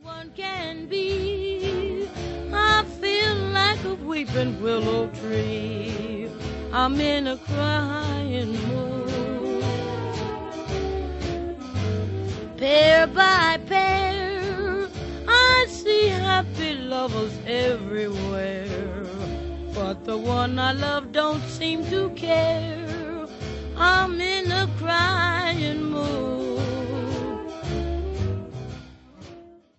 one can be. I feel like a weeping willow tree. I'm in a crying mood. Pair by pair, I see happy lovers everywhere, but the one I love don't seem to care.